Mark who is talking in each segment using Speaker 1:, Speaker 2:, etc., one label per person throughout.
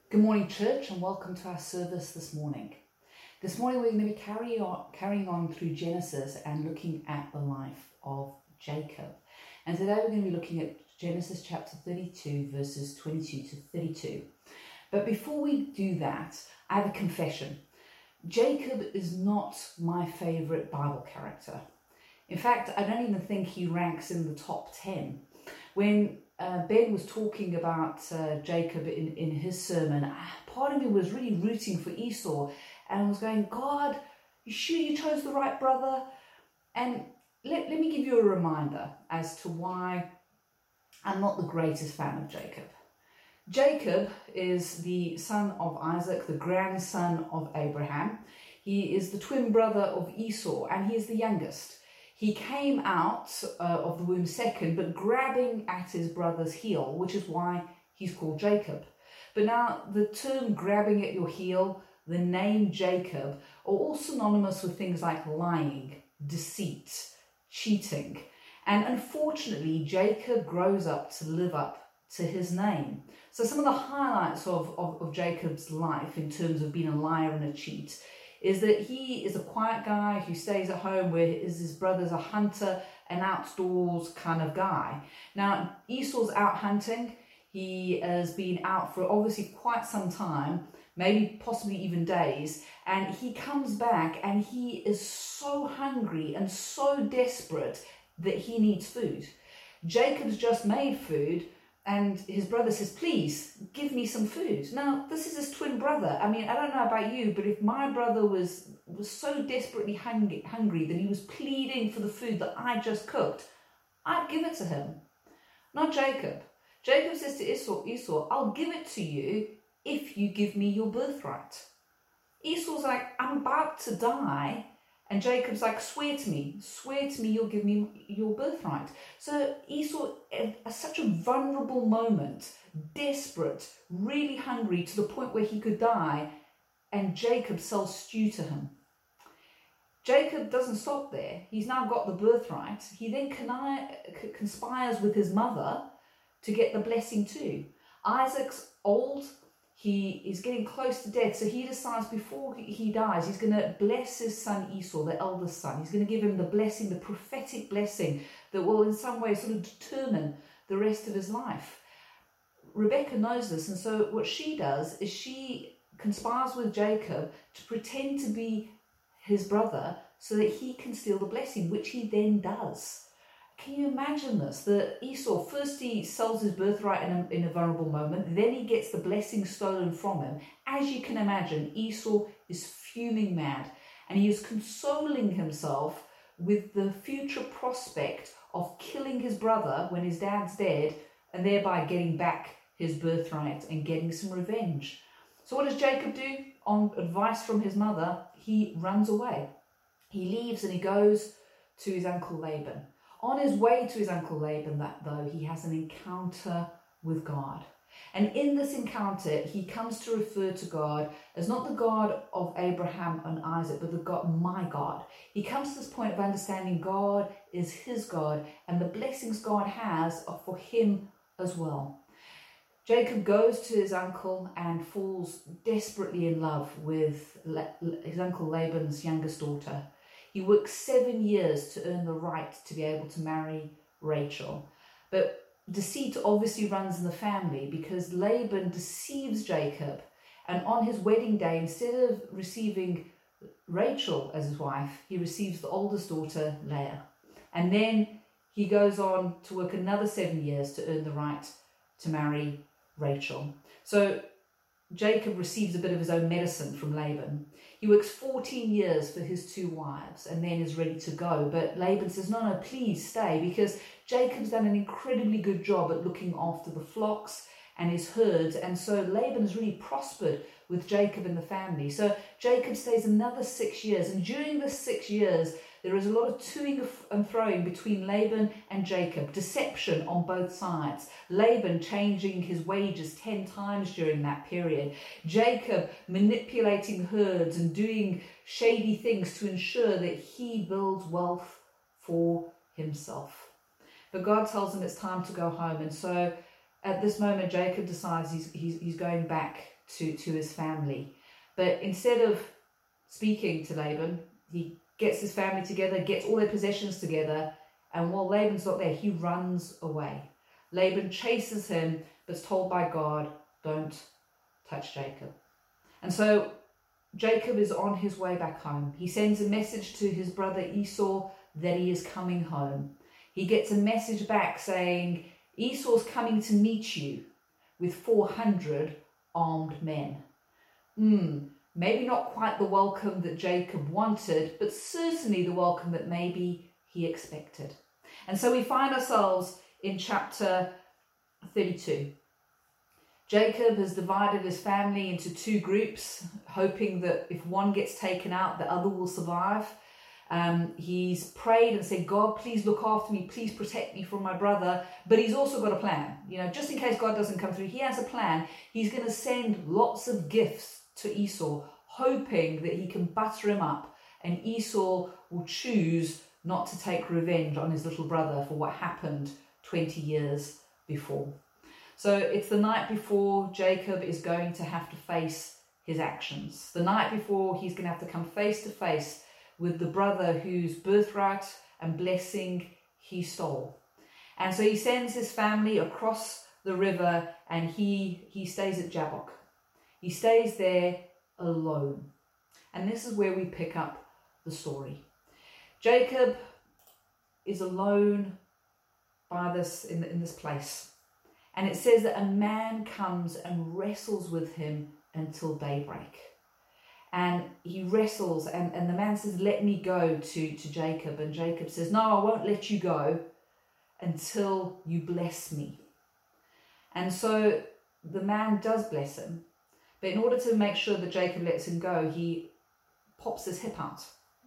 Speaker 1: Good morning, church, and welcome to our service this morning. This morning we're going to be carrying on through Genesis and looking at the life of Jacob. And today we're going to be looking at Genesis chapter 32, verses 22 to 32. But before we do that, I have a confession. Jacob is not my favourite Bible character. In fact, I don't even think he ranks in the top 10. When Ben was talking about Jacob in his sermon, part of me was really rooting for Esau and was going, God, you sure you chose the right brother? And let me give you a reminder as to why I'm not the greatest fan of Jacob. Jacob is the son of Isaac, the grandson of Abraham. He is the twin brother of Esau, and he is the youngest. He came out of the womb second, but grabbing at his brother's heel, which is why he's called Jacob. But now the term grabbing at your heel, the name Jacob, are all synonymous with things like lying, deceit, cheating. And unfortunately, Jacob grows up to live up to his name. So some of the highlights of Jacob's life in terms of being a liar and a cheat is that he is a quiet guy who stays at home, where his brother's a hunter, an outdoors kind of guy. Now, Esau's out hunting. He has been out for obviously quite some time, maybe possibly even days, and he comes back and he is so hungry and so desperate that he needs food. Jacob's just made food, and his brother says, please, give me some food. Now, this is his twin brother. I mean, I don't know about you, but if my brother was so desperately hungry that he was pleading for the food that I just cooked, I'd give it to him. Not Jacob. Jacob says to Esau, I'll give it to you if you give me your birthright. Esau's like, I'm about to die. And Jacob's like, swear to me you'll give me your birthright. So Esau, at such a vulnerable moment, desperate, really hungry to the point where he could die, and Jacob sells stew to him. Jacob doesn't stop there. He's now got the birthright. He then conspires with his mother to get the blessing too. Isaac's old. He is getting close to death, so he decides before he dies, he's going to bless his son Esau, the eldest son. He's going to give him the blessing, the prophetic blessing that will in some way sort of determine the rest of his life. Rebecca knows this, and so what she does is she conspires with Jacob to pretend to be his brother so that he can steal the blessing, which he then does. Can you imagine this? That Esau, first he sells his birthright in a vulnerable moment, then he gets the blessing stolen from him. As you can imagine, Esau is fuming mad, and he is consoling himself with the future prospect of killing his brother when his dad's dead, and thereby getting back his birthright and getting some revenge. So what does Jacob do? On advice from his mother, he runs away. He leaves and he goes to his uncle Laban. On his way to his uncle Laban, though, he has an encounter with God. And in this encounter, he comes to refer to God as not the God of Abraham and Isaac, but the God, my God. He comes to this point of understanding God is his God, and the blessings God has are for him as well. Jacob goes to his uncle and falls desperately in love with his uncle Laban's youngest daughter. He works 7 years to earn the right to be able to marry Rachel. But deceit obviously runs in the family, because Laban deceives Jacob, and on his wedding day, instead of receiving Rachel as his wife, he receives the oldest daughter, Leah. And then he goes on to work another 7 years to earn the right to marry Rachel. So Jacob receives a bit of his own medicine from Laban. He works 14 years for his 2 wives and then is ready to go. But Laban says, no, please stay, because Jacob's done an incredibly good job at looking after the flocks and his herds. And so Laban has really prospered with Jacob and the family. So Jacob stays another 6 years. And during the 6 years, there is a lot of toing and froing between Laban and Jacob, deception on both sides. Laban changing his wages 10 times during that period. Jacob manipulating herds and doing shady things to ensure that he builds wealth for himself. But God tells him it's time to go home. And so at this moment, Jacob decides he's going back to his family. But instead of speaking to Laban, he gets his family together, gets all their possessions together, and while Laban's not there, he runs away. Laban chases him, but is told by God, don't touch Jacob. And so Jacob is on his way back home. He sends a message to his brother Esau that he is coming home. He gets a message back saying, Esau's coming to meet you with 400 armed men. Maybe not quite the welcome that Jacob wanted, but certainly the welcome that maybe he expected. And so we find ourselves in chapter 32. Jacob has divided his family into two groups, hoping that if one gets taken out, the other will survive. He's prayed and said, God, please look after me, please protect me from my brother. But he's also got a plan. Just in case God doesn't come through, he has a plan. He's going to send lots of gifts to Esau, hoping that he can butter him up, and Esau will choose not to take revenge on his little brother for what happened 20 years before. So it's the night before Jacob is going to have to face his actions. The night before he's going to have to come face to face with the brother whose birthright and blessing he stole. And so he sends his family across the river, and he stays at Jabbok. He stays there alone. And this is where we pick up the story. Jacob is alone by this in this place. And it says that a man comes and wrestles with him until daybreak. And he wrestles, and the man says, let me go to Jacob. And Jacob says, no, I won't let you go until you bless me. And so the man does bless him. But in order to make sure that Jacob lets him go, he pops his hip out.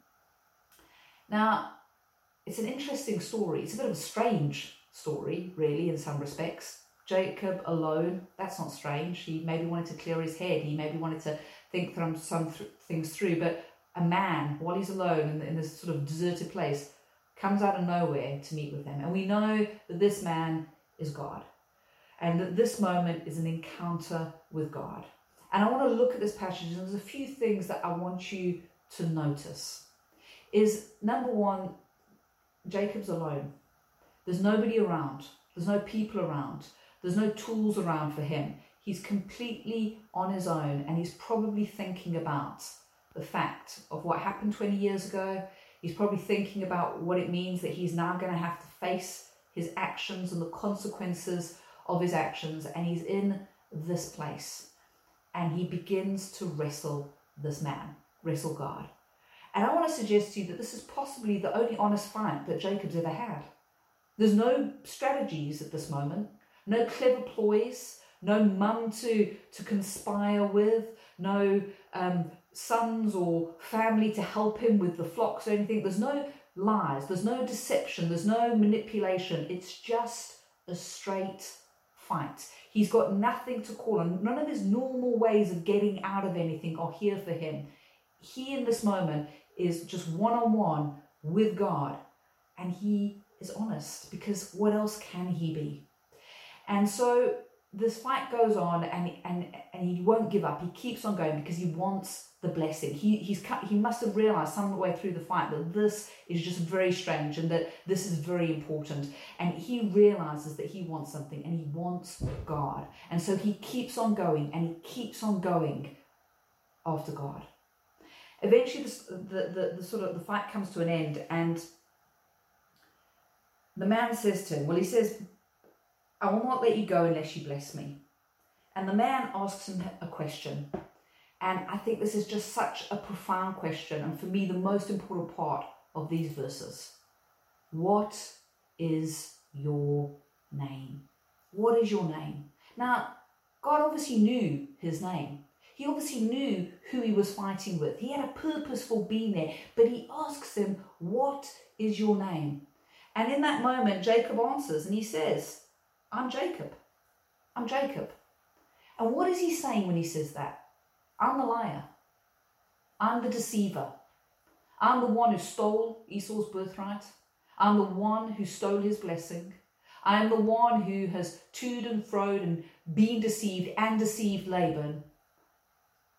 Speaker 1: Now, it's an interesting story. It's a bit of a strange story, really, in some respects. Jacob alone, that's not strange. He maybe wanted to clear his head. He maybe wanted to think some things through. But a man, while he's alone in this sort of deserted place, comes out of nowhere to meet with him. And we know that this man is God. And that this moment is an encounter with God. And I want to look at this passage, and there's a few things that I want you to notice. Is number one, Jacob's alone. There's nobody around. There's no people around. There's no tools around for him. He's completely on his own, and he's probably thinking about the fact of what happened 20 years ago. He's probably thinking about what it means that he's now going to have to face his actions and the consequences of his actions, and he's in this place. And he begins to wrestle this man, wrestle God. And I want to suggest to you that this is possibly the only honest fight that Jacob's ever had. There's no strategies at this moment, no clever ploys, no mum to conspire with, no sons or family to help him with the flocks or anything. There's no lies, there's no deception, there's no manipulation. It's just a straight fight. He's got nothing to call on. None of his normal ways of getting out of anything are here for him. He, in this moment, is just one-on-one with God. And he is honest, because what else can he be? And so this fight goes on, and he won't give up. He keeps on going because he wants the blessing. He must have realized some way through the fight that this is just very strange and that this is very important. And he realizes that he wants something, and he wants God. And so he keeps on going, and he keeps on going after God. Eventually, the fight comes to an end, and the man says to him, he says, I will not let you go unless you bless me. And the man asks him a question. And I think this is just such a profound question, and for me, the most important part of these verses. What is your name? What is your name? Now, God obviously knew his name. He obviously knew who he was fighting with. He had a purpose for being there, but he asks him, what is your name? And in that moment, Jacob answers, and he says, I'm Jacob. I'm Jacob. And what is he saying when he says that? I'm the liar. I'm the deceiver. I'm the one who stole Esau's birthright. I'm the one who stole his blessing. I'm the one who has toed and froed and been deceived and deceived Laban.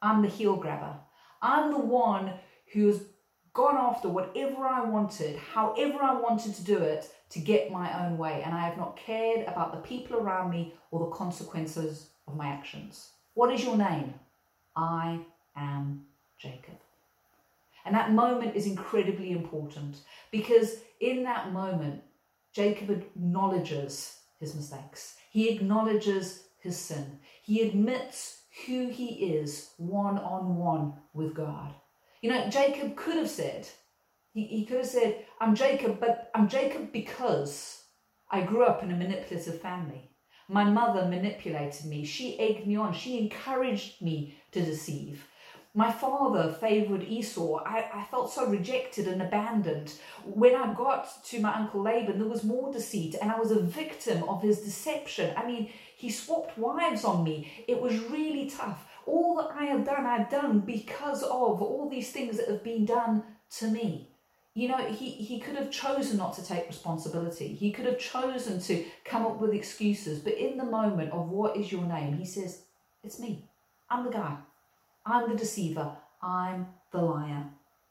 Speaker 1: I'm the heel grabber. I'm the one who's gone after whatever I wanted, however I wanted to do it, to get my own way. And I have not cared about the people around me or the consequences of my actions. What is your name? I am Jacob. And that moment is incredibly important, because in that moment, Jacob acknowledges his mistakes. He acknowledges his sin. He admits who he is one-on-one with God. You know, Jacob could have said, he could have said, I'm Jacob, but I'm Jacob because I grew up in a manipulative family. My mother manipulated me. She egged me on. She encouraged me to deceive. My father favoured Esau. I felt so rejected and abandoned. When I got to my uncle Laban, there was more deceit, and I was a victim of his deception. I mean, he swapped wives on me. It was really tough. All that I have done, I've done because of all these things that have been done to me. You know, he could have chosen not to take responsibility. He could have chosen to come up with excuses. But in the moment of what is your name, he says, it's me. I'm the guy. I'm the deceiver. I'm the liar.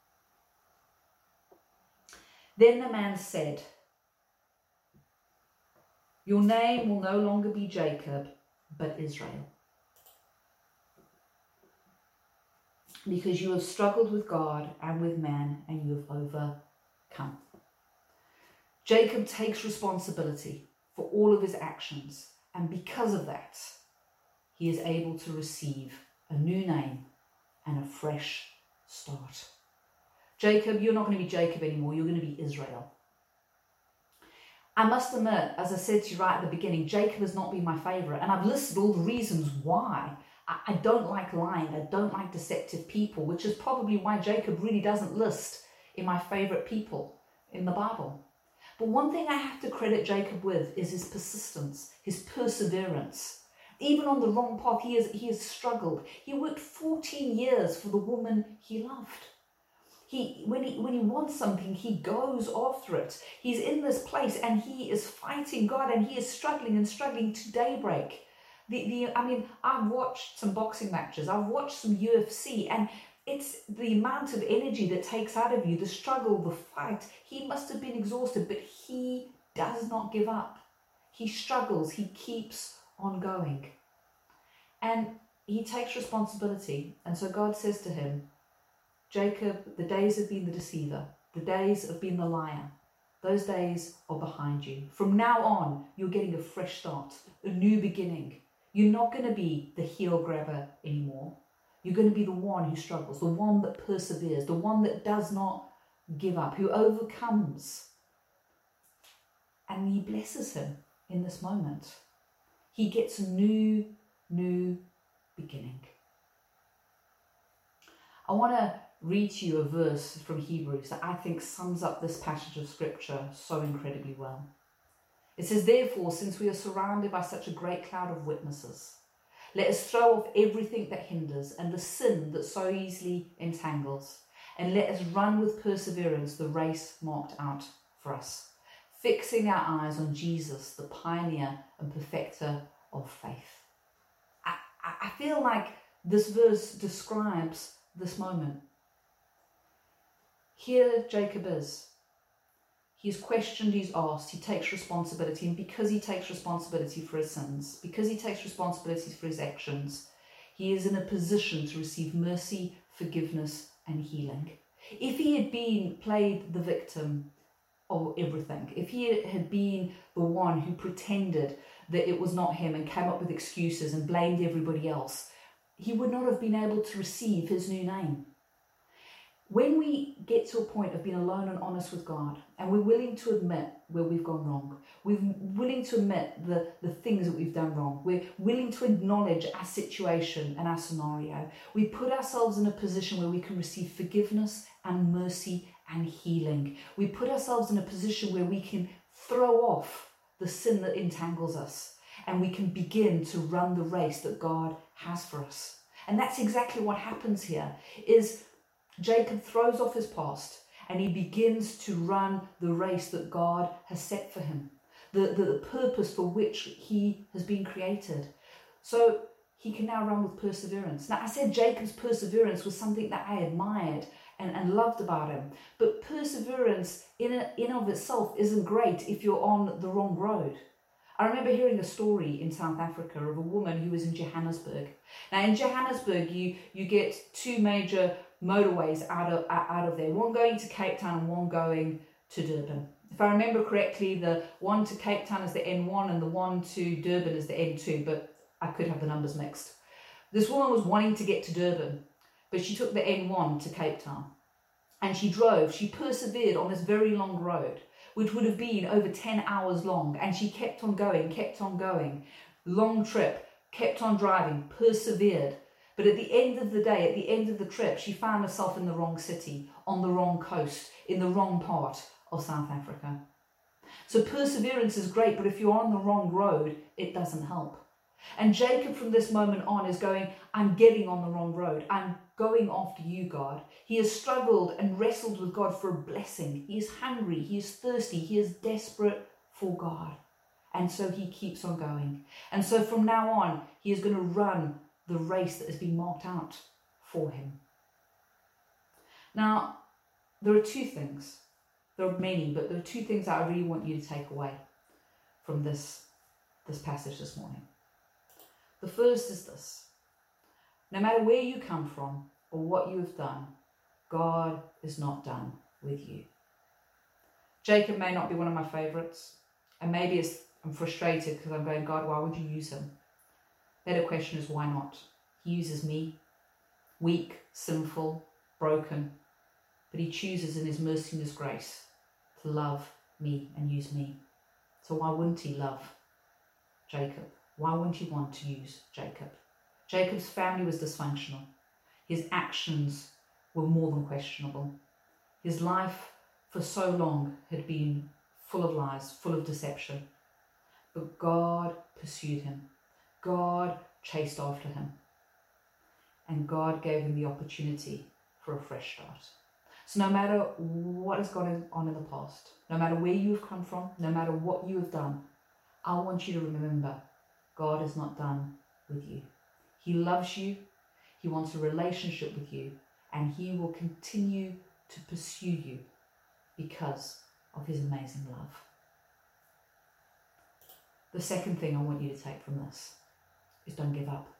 Speaker 1: Then the man said, your name will no longer be Jacob, but Israel. Because you have struggled with God and with man, and you have overcome. Jacob takes responsibility for all of his actions, and because of that, he is able to receive a new name and a fresh start. Jacob, you're not going to be Jacob anymore, you're going to be Israel. I must admit, as I said to you right at the beginning, Jacob has not been my favourite, and I've listed all the reasons why. I don't like lying, I don't like deceptive people, which is probably why Jacob really doesn't list in my favourite people in the Bible. But one thing I have to credit Jacob with is his persistence, his perseverance. Even on the wrong path, he has struggled. He worked 14 years for the woman he loved. When he wants something, he goes after it. He's in this place and he is fighting God, and he is struggling to daybreak. I've watched some boxing matches, I've watched some UFC, and it's the amount of energy that takes out of you, the struggle, the fight. He must have been exhausted, but he does not give up. He struggles, he keeps on going. And he takes responsibility. And so God says to him, Jacob, the days have been the deceiver, the days have been the liar. Those days are behind you. From now on, you're getting a fresh start, a new beginning. You're not going to be the heel grabber anymore. You're going to be the one who struggles, the one that perseveres, the one that does not give up, who overcomes. And he blesses him in this moment. He gets a new beginning. I want to read to you a verse from Hebrews that I think sums up this passage of scripture so incredibly well. It says, therefore, since we are surrounded by such a great cloud of witnesses, let us throw off everything that hinders and the sin that so easily entangles, and let us run with perseverance the race marked out for us, fixing our eyes on Jesus, the pioneer and perfecter of faith. I feel like this verse describes this moment. Here Jacob is. He's questioned, he's asked, he takes responsibility, and because he takes responsibility for his sins, because he takes responsibility for his actions, he is in a position to receive mercy, forgiveness and healing. If he had played the victim of everything, if he had been the one who pretended that it was not him and came up with excuses and blamed everybody else, he would not have been able to receive his new name. When we get to a point of being alone and honest with God, and we're willing to admit where we've gone wrong, we're willing to admit the things that we've done wrong, we're willing to acknowledge our situation and our scenario, we put ourselves in a position where we can receive forgiveness and mercy and healing. We put ourselves in a position where we can throw off the sin that entangles us, and we can begin to run the race that God has for us. And that's exactly what happens here, is Jacob throws off his past and he begins to run the race that God has set for him, the purpose for which he has been created. So he can now run with perseverance. Now, I said Jacob's perseverance was something that I admired and loved about him. But perseverance in of itself isn't great if you're on the wrong road. I remember hearing a story in South Africa of a woman who was in Johannesburg. Now, in Johannesburg, you get two major motorways out of there. One going to Cape Town and one going to Durban. If I remember correctly, the one to Cape Town is the N1 and the one to Durban is the N2, but I could have the numbers mixed. This woman was wanting to get to Durban, but she took the N1 to Cape Town. And she persevered on this very long road, which would have been over 10 hours long. And she kept on going. Long trip, kept on driving, persevered. But at the end of the day, at the end of the trip, she found herself in the wrong city, on the wrong coast, in the wrong part of South Africa. So perseverance is great, but if you're on the wrong road, it doesn't help. And Jacob from this moment on is going, I'm getting on the wrong road. I'm going after you, God. He has struggled and wrestled with God for a blessing. He is hungry. He is thirsty. He is desperate for God. And so he keeps on going. And so from now on, he is going to run the race that has been marked out for him. Now, there are two things. There are many, but there are two things that I really want you to take away from this passage this morning. The first is this: no matter where you come from or what you have done, God is not done with you. Jacob may not be one of my favourites, and maybe I'm frustrated because I'm going, God, why would you use him? Better question is, why not? He uses me, weak, sinful, broken, but he chooses in his mercy and his grace to love me and use me. So why wouldn't he love Jacob? Why wouldn't he want to use Jacob? Jacob's family was dysfunctional. His actions were more than questionable. His life for so long had been full of lies, full of deception. But God pursued him. God chased after him. And God gave him the opportunity for a fresh start. So no matter what has gone on in the past, no matter where you've come from, no matter what you have done, I want you to remember, God is not done with you. He loves you. He wants a relationship with you, and he will continue to pursue you because of his amazing love. The second thing I want you to take from this is don't give up.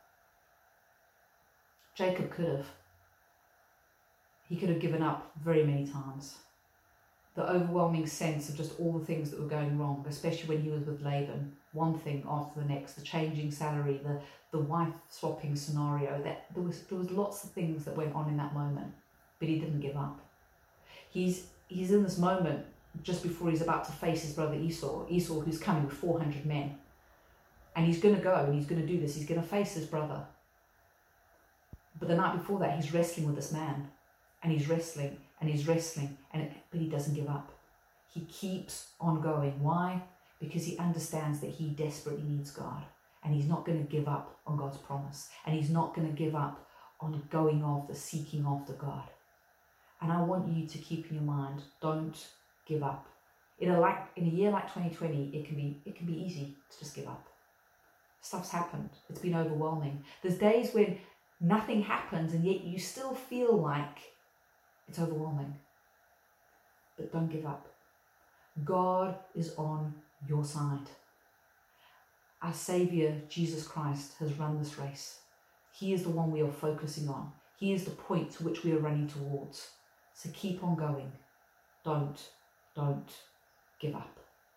Speaker 1: Jacob could have. He could have given up very many times. The overwhelming sense of just all the things that were going wrong, especially when he was with Laban, one thing after the next, the changing salary, the wife swapping scenario, that there was lots of things that went on in that moment, but he didn't give up. He's in this moment just before he's about to face his brother Esau who's coming with 400 men, and he's going to go and he's going to do this. He's going to face his brother. But the night before that, he's wrestling with this man, and he's wrestling, but he doesn't give up. He keeps on going. Why? Because he understands that he desperately needs God, and he's not going to give up on God's promise, and he's not going to give up on going after, seeking after God. And I want you to keep in your mind, don't give up. In a year like 2020, it can be easy to just give up. Stuff's happened. It's been overwhelming. There's days when nothing happens, and yet you still feel like it's overwhelming. But don't give up. God is on your side. Our Saviour, Jesus Christ, has run this race. He is the one we are focusing on. He is the point to which we are running towards. So keep on going. Don't give up.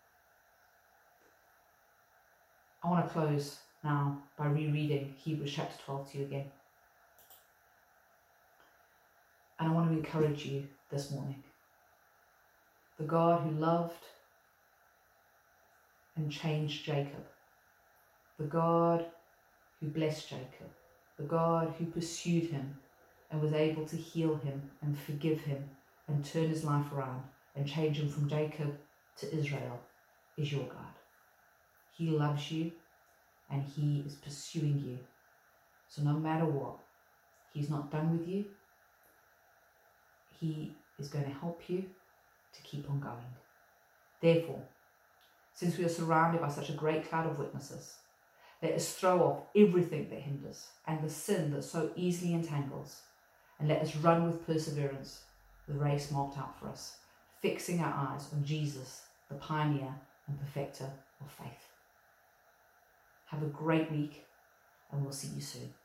Speaker 1: I want to close now by rereading Hebrews chapter 12 to you again. And I want to encourage you this morning. The God who loved and changed Jacob, the God who blessed Jacob, the God who pursued him and was able to heal him and forgive him and turn his life around and change him from Jacob to Israel, is your God. He loves you and he is pursuing you. So no matter what, he's not done with you. He is going to help you to keep on going. Therefore, since we are surrounded by such a great cloud of witnesses, Let us throw off everything that hinders and the sin that so easily entangles, and let us run with perseverance the race marked out for us, fixing our eyes on Jesus, the pioneer and perfecter of faith. Have a great week, and we'll see you soon.